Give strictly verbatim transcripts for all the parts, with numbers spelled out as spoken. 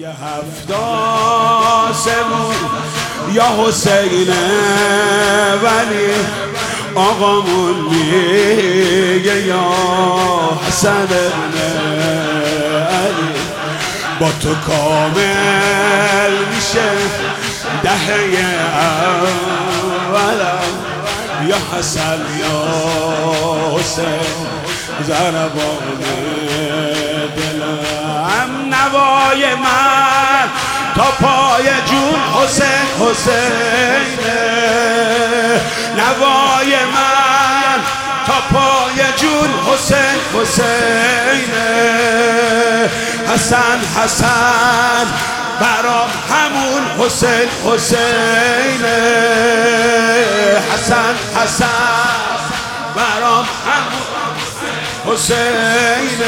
یه هفتاد سمون یا حسین ولی آقامون میگه یا حسن ابن علی با تو کامل میشه دهه اولم یا حسن یا حسین ضربان دلم نوای من تا پای جون حسین حسین نوای من تا پای جون حسین حسین حسن حسن برام همون حسین حسین حسن حسن برام همون حسین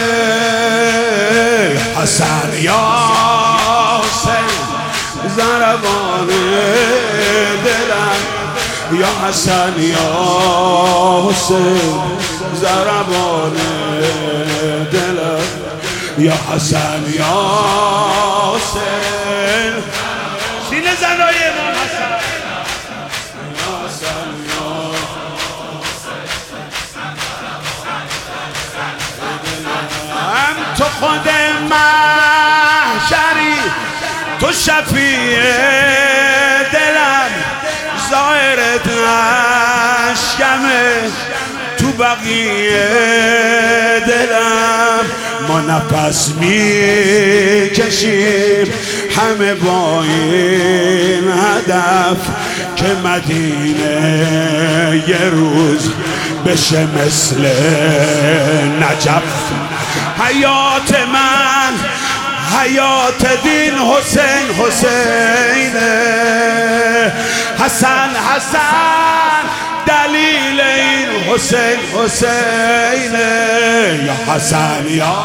حسن یا حسین ضربان دلم یا حسن یا حسین ضربان دلم یا حسن یا حسین سینه زنای امام حسن یا حسن یا هم تو خود محشری تو شفیع دلم ظاهرت اشکمه تو بقیه دلم ما نفس میکشیم همه با این هدف که مدینه یه روز بشه مثل نجف حیات من حیات دین حسین حسین حسن حسن دلیل این حسین حسین یا حسن یا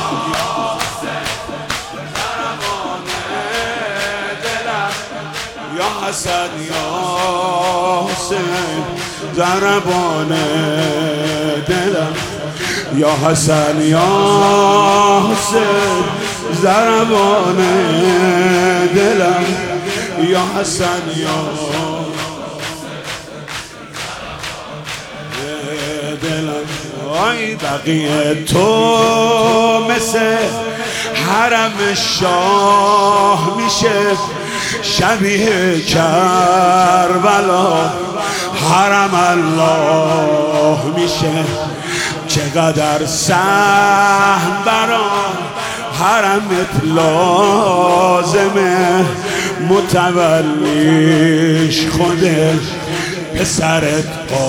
یا حسن یا حسین ضربان دلم یا حسن یا حسین ضربان دلم یا حسن یا دلم آی بقیه تو مثل حرم شاه میشه شبیه کربلا حرم الله میشه چقدر سهم برام حرمت لازمه متولیش خودش پسرت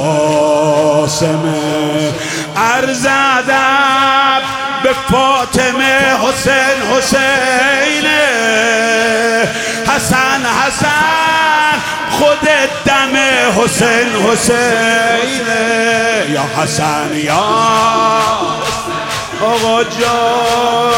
قاسمه عرض ادب به فاطمه حسین حسین حسن حسن خودت دم حسین حسین یا حسن یا آقا جان